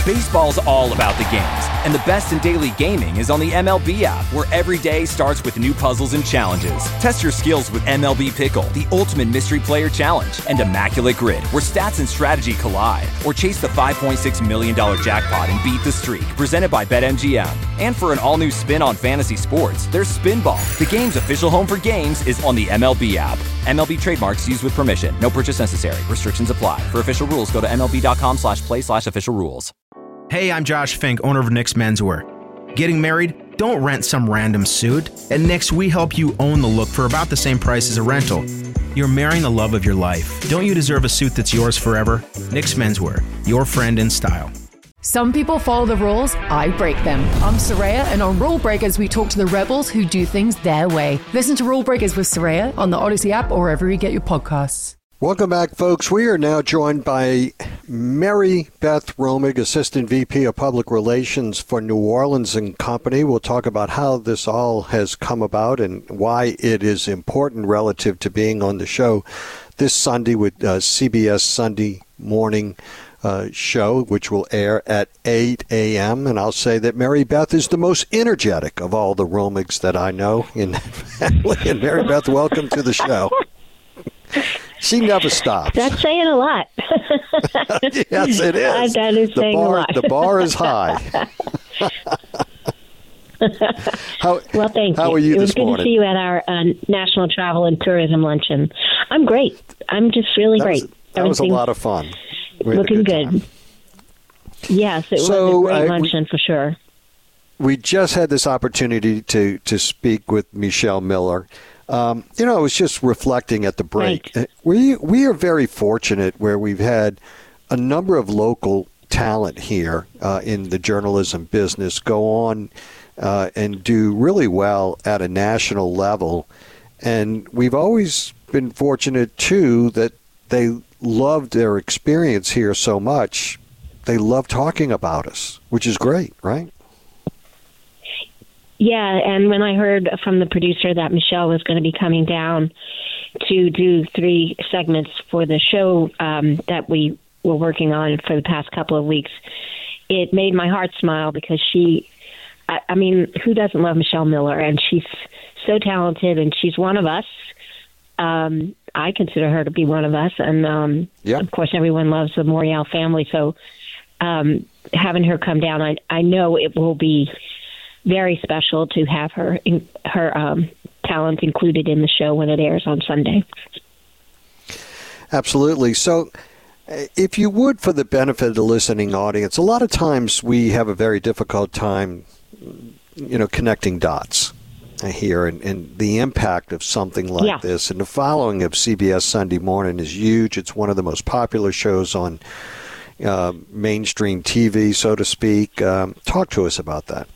Baseball's all about the games, and the best in daily gaming is on the MLB app, where every day starts with new puzzles and challenges. Test your skills with MLB Pickle, the ultimate mystery player challenge, and Immaculate Grid, where stats and strategy collide. Or chase the $5.6 million jackpot and beat the streak, presented by BetMGM. And for an all-new spin on fantasy sports, there's Spinball. The game's official home for games is on the MLB app. MLB trademarks used with permission. No purchase necessary. Restrictions apply. For official rules, go to MLB.com/play/official rules. Hey, I'm Josh Fink, owner of Nick's Menswear. Getting married? Don't rent some random suit. At Nick's, we help you own the look for about the same price as a rental. You're marrying the love of your life. Don't you deserve a suit that's yours forever? Nick's Menswear, your friend in style. Some people follow the rules, I break them. I'm Soraya, and on Rule Breakers, we talk to the rebels who do things their way. Listen to Rule Breakers with Soraya on the Odyssey app or wherever you get your podcasts. Welcome back, folks. We are now joined by Mary Beth Romig, Assistant VP of Public Relations for New Orleans and Company. We'll talk about how this all has come about and why it is important relative to being on the show this Sunday with CBS Sunday Morning show, which will air at 8 a.m. And I'll say that Mary Beth is the most energetic of all the Romigs that I know in the family. And Mary Beth, welcome to the show. She never stops. That's saying a lot. Yes, it is. That is saying a lot. The bar is high. Well, thank you. How are you this morning? It was good to see you at our National Travel and Tourism Luncheon. I'm great. I'm just really great. That was a lot of fun. Looking good. Yes, it was a great luncheon for sure. We just had this opportunity to speak with Michelle Miller. I was just reflecting at the break. Right. We are very fortunate where we've had a number of local talent here in the journalism business go on and do really well at a national level. And we've always been fortunate, too, that they loved their experience here so much. They love talking about us, which is great, right? Yeah, and when I heard from the producer that Michelle was going to be coming down to do 3 segments for the show that we were working on for the past couple of weeks, it made my heart smile because I mean, who doesn't love Michelle Miller? And she's so talented, and she's one of us. I consider her to be one of us. And, of course, everyone loves the Morial family. So having her come down, I know it will be very special to have her talent included in the show when it airs on Sunday. Absolutely. So if you would, for the benefit of the listening audience, a lot of times we have a very difficult time, connecting dots here and the impact of something like this. And the following of CBS Sunday Morning is huge. It's one of the most popular shows on mainstream TV, so to speak. Talk to us about that.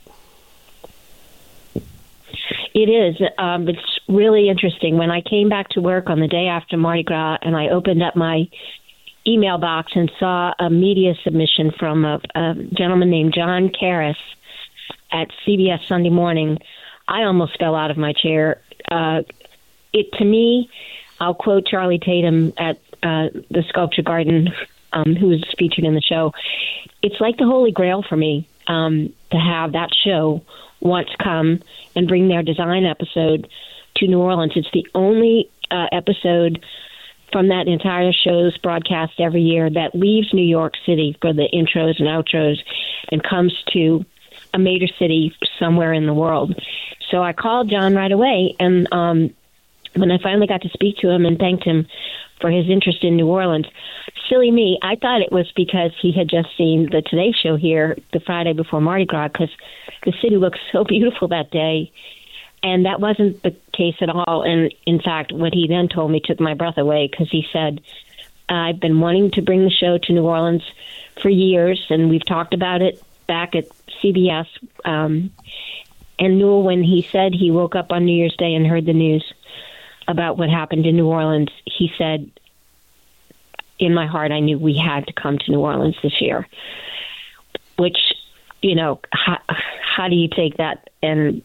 It is. It's really interesting. When I came back to work on the day after Mardi Gras and I opened up my email box and saw a media submission from a gentleman named John Karras at CBS Sunday Morning, I almost fell out of my chair. To me, I'll quote Charlie Tatum at the Sculpture Garden, who was featured in the show. It's like the Holy Grail for me to have that show once come and bring their design episode to New Orleans. It's the only episode from that entire show's broadcast every year that leaves New York City for the intros and outros and comes to a major city somewhere in the world. So I called John right away, and when I finally got to speak to him and thanked him for his interest in New Orleans, silly me, I thought it was because he had just seen the Today Show here the Friday before Mardi Gras, because the city looked so beautiful that day. And that wasn't the case at all. And in fact, what he then told me took my breath away, because he said, I've been wanting to bring the show to New Orleans for years, and we've talked about it back at CBS. And Newell, when he said he woke up on New Year's Day and heard the news about what happened in New Orleans, he said, in my heart, I knew we had to come to New Orleans this year. Which, how do you take that and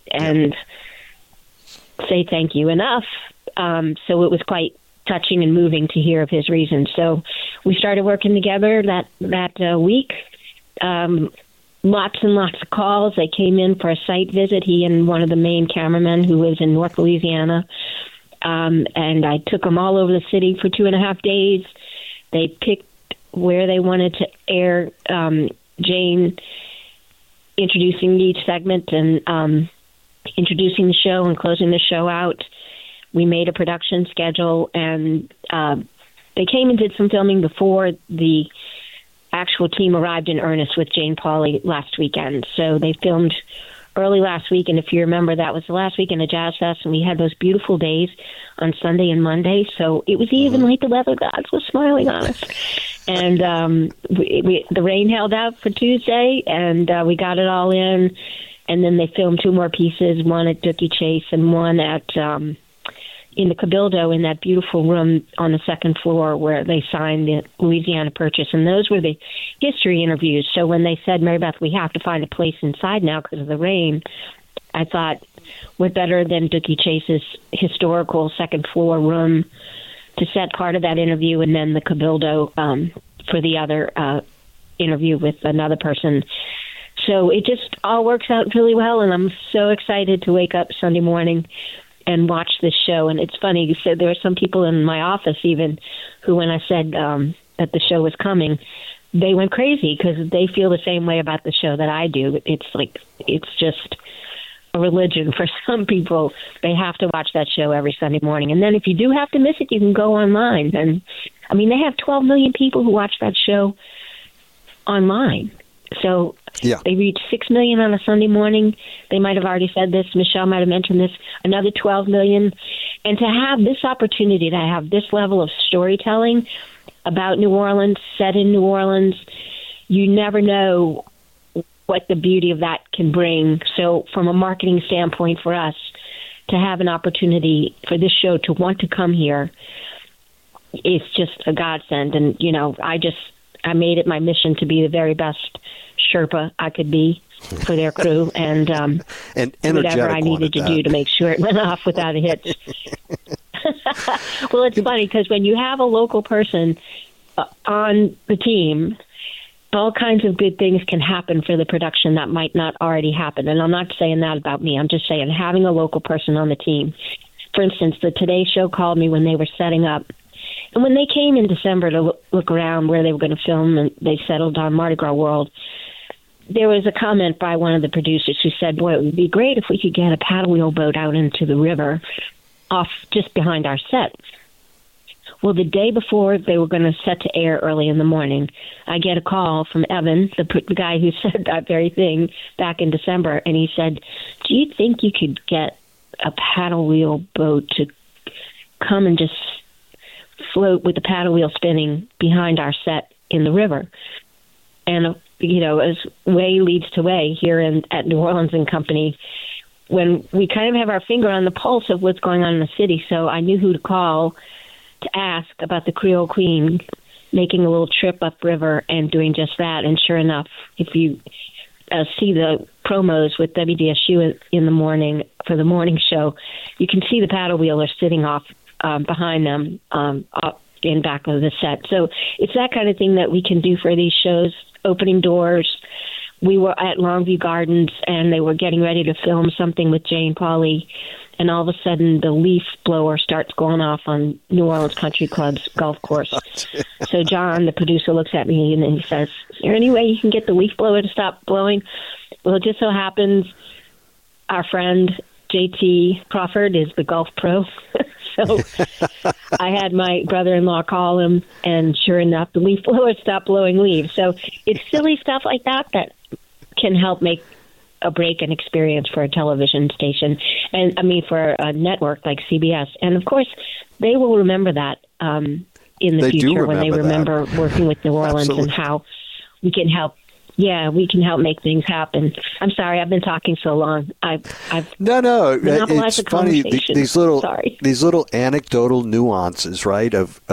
say thank you enough? So it was quite touching and moving to hear of his reasons. So we started working together that week, lots and lots of calls. They came in for a site visit, he and one of the main cameramen who lives in North Louisiana. And I took them all over the city for 2.5 days. They picked where they wanted to air Jane introducing each segment and introducing the show and closing the show out. We made a production schedule, and they came and did some filming before the actual team arrived in earnest with Jane Pauley last weekend. So they filmed early last week, and if you remember, that was the last weekend of Jazz Fest, and we had those beautiful days on Sunday and Monday. So it was even like the weather gods were smiling on us. And the rain held out for Tuesday, and we got it all in. And then they filmed 2 more pieces, one at Dookie Chase and one at in the Cabildo in that beautiful room on the second floor where they signed the Louisiana Purchase. And those were the history interviews. So when they said, Mary Beth, we have to find a place inside now because of the rain, I thought, what better than Dookie Chase's historical second floor room to set part of that interview, and then the Cabildo for the other interview with another person. So it just all works out really well, and I'm so excited to wake up Sunday morning and watch this show. And it's funny, you said there were some people in my office even who, when I said that the show was coming, they went crazy because they feel the same way about the show that I do. It's just a religion for some people. They have to watch that show every Sunday morning. And then if you do have to miss it, you can go online. And I mean, they have 12 million people who watch that show online. So they reach 6 million on a Sunday morning. They might have already said this. Michelle might have mentioned this. Another 12 million. And to have this opportunity, to have this level of storytelling about New Orleans, set in New Orleans, you never know what the beauty of that can bring. So from a marketing standpoint for us, to have an opportunity for this show to want to come here, it's just a godsend. And, you know, I made it my mission to be the very best Sherpa I could be for their crew, and whatever I needed to do to make sure it went off without a hitch. Well, it's funny because when you have a local person on the team, all kinds of good things can happen for the production that might not already happen. And I'm not saying that about me. I'm just saying having a local person on the team. For instance, the Today Show called me when they were setting up. And when they came in December to look around where they were going to film, and they settled on Mardi Gras World, there was a comment by one of the producers who said, boy, it would be great if we could get a paddle wheel boat out into the river off just behind our set. Well, the day before they were going to set to air early in the morning, I get a call from Evan, the guy who said that very thing back in December, and he said, do you think you could get a paddle wheel boat to come and just float with the paddle wheel spinning behind our set in the river? And, you know, as way leads to way here at New Orleans and Company, when we kind of have our finger on the pulse of what's going on in the city, so I knew who to call to ask about the Creole Queen making a little trip upriver and doing just that. And sure enough, if you see the promos with WDSU in the morning for the morning show, you can see the paddle wheelers sitting off behind them in back of the set. So it's that kind of thing that we can do for these shows, opening doors. We were at Longview Gardens, and they were getting ready to film something with Jane Pauley, and all of a sudden the leaf blower starts going off on New Orleans Country Club's golf course. So John, the producer, looks at me and he says, is there any way you can get the leaf blower to stop blowing? Well, it just so happens our friend JT Crawford is the golf pro. So I had my brother-in-law call him, and sure enough, the leaf blower stopped blowing leaves. So it's silly stuff like that that can help make a break an experience for a television station, and I mean for a network like CBS. And of course, they will remember that in the future when they remember working with New Orleans. Absolutely. And how we can help. Yeah, we can help make things happen. I'm sorry, I've been talking so long. No. It's funny, these little anecdotal nuances, right?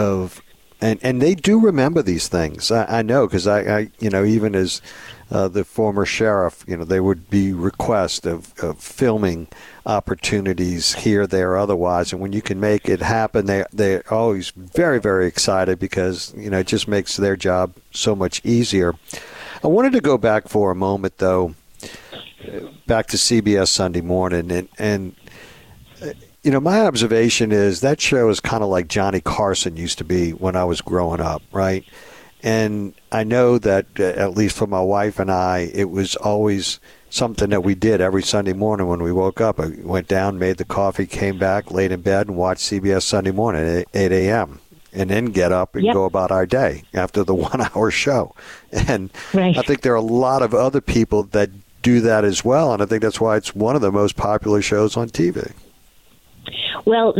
And they do remember these things. I know, because I even as the former sheriff, there would be requests of filming opportunities here, there, otherwise. And when you can make it happen, they're always very, very excited because, it just makes their job so much easier. I wanted to go back for a moment, though, back to CBS Sunday Morning. And you know, my observation is that show is kind of like Johnny Carson used to be when I was growing up, right? And I know that, at least for my wife and I, it was always something that we did every Sunday morning when we woke up. I went down, made the coffee, came back, laid in bed, and watched CBS Sunday Morning at 8 a.m., and then get up and go about our day after the 1 hour show. And I think there are a lot of other people that do that as well, and I think that's why it's one of the most popular shows on TV. Well,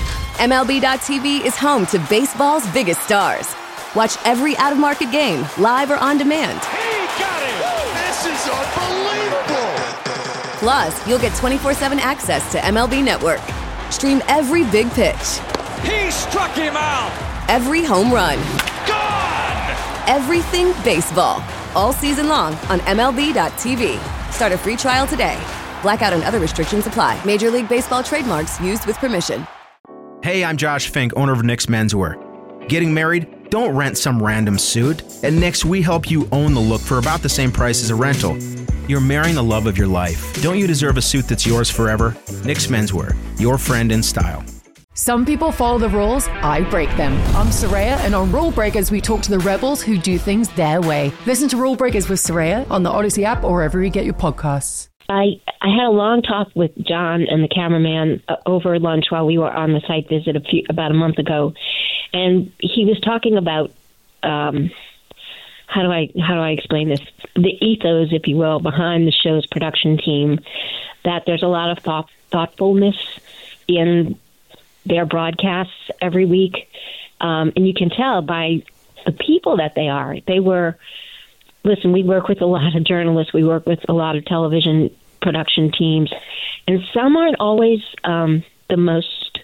MLB.tv is home to baseball's biggest stars. Watch every out-of-market game, live or on demand. He got it! This is unbelievable! Plus, you'll get 24/7 access to MLB Network. Stream every big pitch. He struck him out! Every home run. Gone! Everything baseball. All season long on MLB.tv. Start a free trial today. Blackout and other restrictions apply. Major League Baseball trademarks used with permission. Hey, I'm Josh Fink, owner of Nick's Menswear. Getting married? Don't rent some random suit. At Nick's, we help you own the look for about the same price as a rental. You're marrying the love of your life. Don't you deserve a suit that's yours forever? Nick's Menswear, your friend in style. Some people follow the rules, I break them. I'm Soraya, and on Rule Breakers, we talk to the rebels who do things their way. Listen to Rule Breakers with Soraya on the Odyssey app or wherever you get your podcasts. I had a long talk with John and the cameraman over lunch while we were on the site visit about a month ago, and he was talking about how do I explain this? The ethos, if you will, behind the show's production team. That there's a lot of thoughtfulness in their broadcasts every week, and you can tell by the people that they are. Listen, we work with a lot of journalists. We work with a lot of television production teams, and some aren't always the most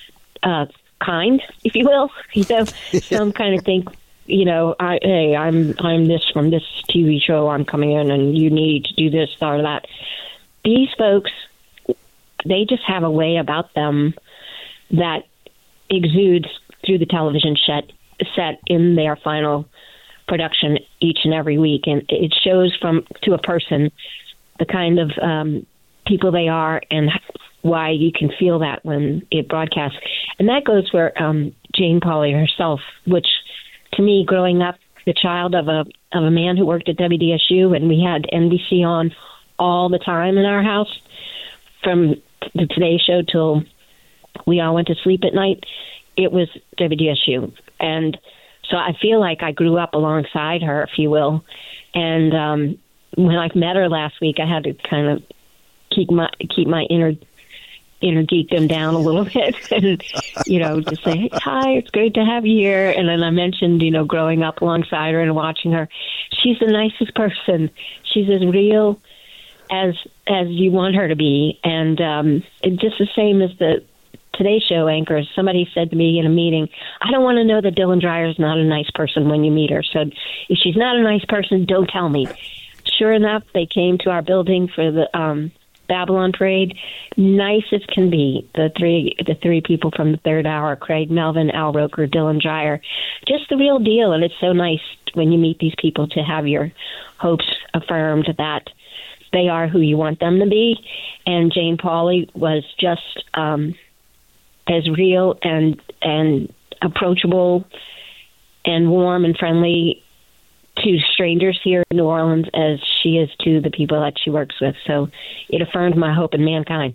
kind, if you will. You know, some kind of think, you know, I'm this from this TV show. I'm coming in, and you need to do this or that. These folks, they just have a way about them that exudes through the television set in their final production each and every week, and it shows to a person the kind of people they are and why you can feel that when it broadcasts. And that goes for Jane Pauley herself, which to me, growing up, the child of a man who worked at WDSU, and we had NBC on all the time in our house from the Today Show till we all went to sleep at night, it was WDSU. And so I feel like I grew up alongside her, if you will. And when I met her last week, I had to kind of keep my inner geekdom down a little bit, and just say, "Hi, it's great to have you here." And then I mentioned, growing up alongside her and watching her. She's the nicest person. She's as real as you want her to be, and it's just the same as the Today Show anchors. Somebody said to me in a meeting, "I don't want to know that Dylan Dreyer's not a nice person when you meet her. So if she's not a nice person, don't tell me." Sure enough, they came to our building for the Babylon Parade. Nice as can be. The three people from the third hour: Craig Melvin, Al Roker, Dylan Dreyer. Just the real deal. And it's so nice when you meet these people to have your hopes affirmed that they are who you want them to be. And Jane Pauley was just as real and approachable and warm and friendly to strangers here in New Orleans as she is to the people that she works with. So it affirmed my hope in mankind.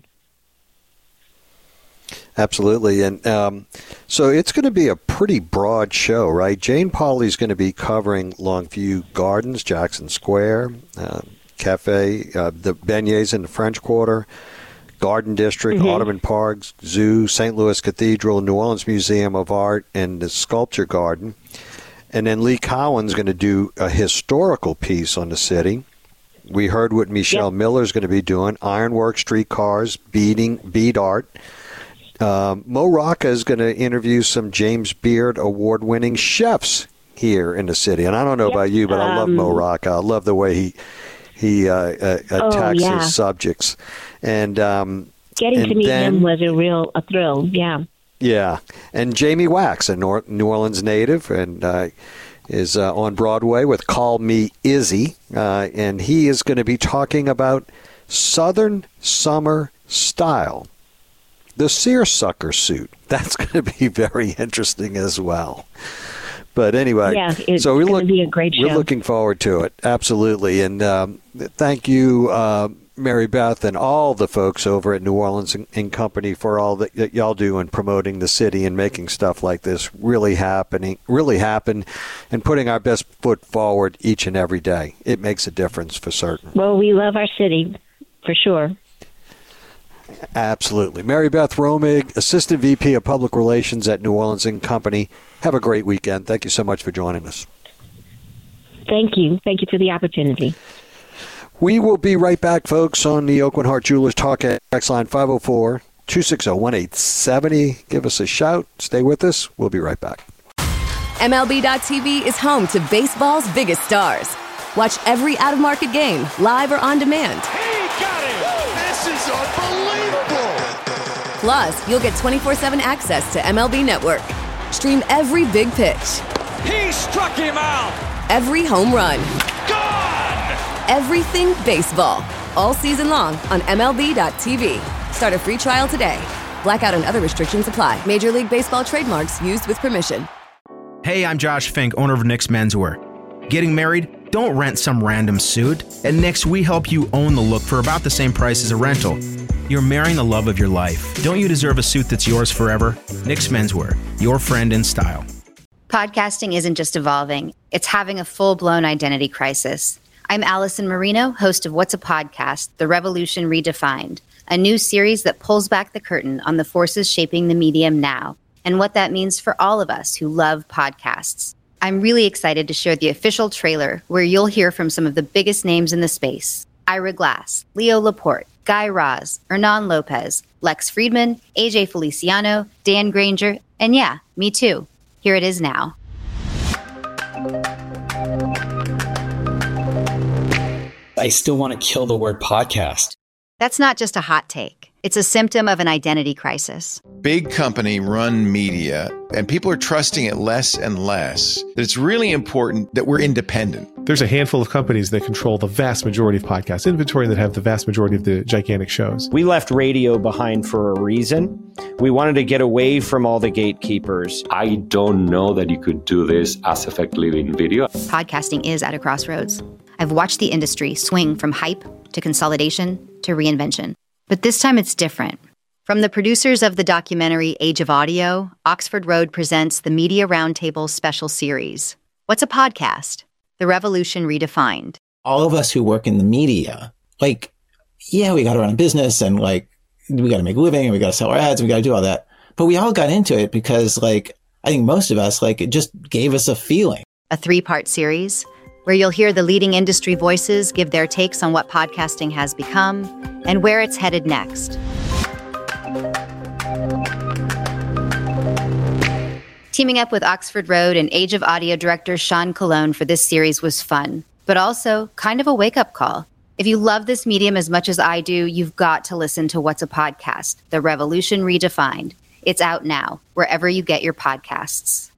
Absolutely. And so it's going to be a pretty broad show, right? Jane Pauley's going to be covering Longview Gardens, Jackson Square, Cafe, the beignets in the French Quarter, Garden District, Audubon Park, Zoo, St. Louis Cathedral, New Orleans Museum of Art, and the Sculpture Garden. And then Lee Cowan's going to do a historical piece on the city. We heard what Michelle Miller's going to be doing: ironwork, streetcars, bead art. Mo Rocca is going to interview some James Beard award-winning chefs here in the city. And I don't know about you, but I love Mo Rocca. I love the way he attacks his subjects. And getting to meet him was a thrill. Yeah. Yeah, and Jamie Wax, a New Orleans native, and is on Broadway with Call Me Izzy, and he is going to be talking about Southern Summer Style, the seersucker suit. That's going to be very interesting as well. But anyway, it's going to be a great show. We're looking forward to it, absolutely. And thank you, Mary Beth, and all the folks over at New Orleans and Company for all that y'all do in promoting the city and making stuff like this really happen, and putting our best foot forward each and every day. It makes a difference for certain. Well, we love our city, for sure. Absolutely. Mary Beth Romig, Assistant VP of Public Relations at New Orleans and Company. Have a great weekend. Thank you so much for joining us. Thank you. Thank you for the opportunity. We will be right back, folks, on the Oakland Heart Jewelers Talk X line 504-260-1870. Give us a shout. Stay with us. We'll be right back. MLB.tv is home to baseball's biggest stars. Watch every out-of-market game, live or on demand. He got it! This is unbelievable! Plus, you'll get 24/7 access to MLB Network. Stream every big pitch. He struck him out! Every home run. Gone! Everything baseball. All season long on MLB.tv. Start a free trial today. Blackout and other restrictions apply. Major League Baseball trademarks used with permission. Hey, I'm Josh Fink, owner of Nick's Menswear. Getting married? Don't rent some random suit. At Nick's, we help you own the look for about the same price as a rental. You're marrying the love of your life. Don't you deserve a suit that's yours forever? Nick's Menswear, your friend in style. Podcasting isn't just evolving, it's having a full-blown identity crisis. I'm Allison Marino, host of What's a Podcast? The Revolution Redefined, a new series that pulls back the curtain on the forces shaping the medium now and what that means for all of us who love podcasts. I'm really excited to share the official trailer where you'll hear from some of the biggest names in the space. Ira Glass, Leo Laporte, Guy Raz, Hernan Lopez, Lex Friedman, AJ Feliciano, Dan Granger, and yeah, me too. Here it is now. I still want to kill the word podcast. That's not just a hot take. It's a symptom of an identity crisis. Big company run media, and people are trusting it less and less. It's really important that we're independent. There's a handful of companies that control the vast majority of podcast inventory and that have the vast majority of the gigantic shows. We left radio behind for a reason. We wanted to get away from all the gatekeepers. I don't know that you could do this as effectively in video. Podcasting is at a crossroads. I've watched the industry swing from hype to consolidation to reinvention. But this time it's different. From the producers of the documentary Age of Audio, Oxford Road presents the Media Roundtable special series. What's a podcast? The Revolution Redefined. All of us who work in the media, we got to run a business and we got to make a living and we got to sell our ads and we got to do all that. But we all got into it because I think most of us, it just gave us a feeling. A 3-part series where you'll hear the leading industry voices give their takes on what podcasting has become and where it's headed next. Teaming up with Oxford Road and Age of Audio director Sean Colon for this series was fun, but also kind of a wake-up call. If you love this medium as much as I do, you've got to listen to What's a Podcast? The Revolution Redefined. It's out now, wherever you get your podcasts.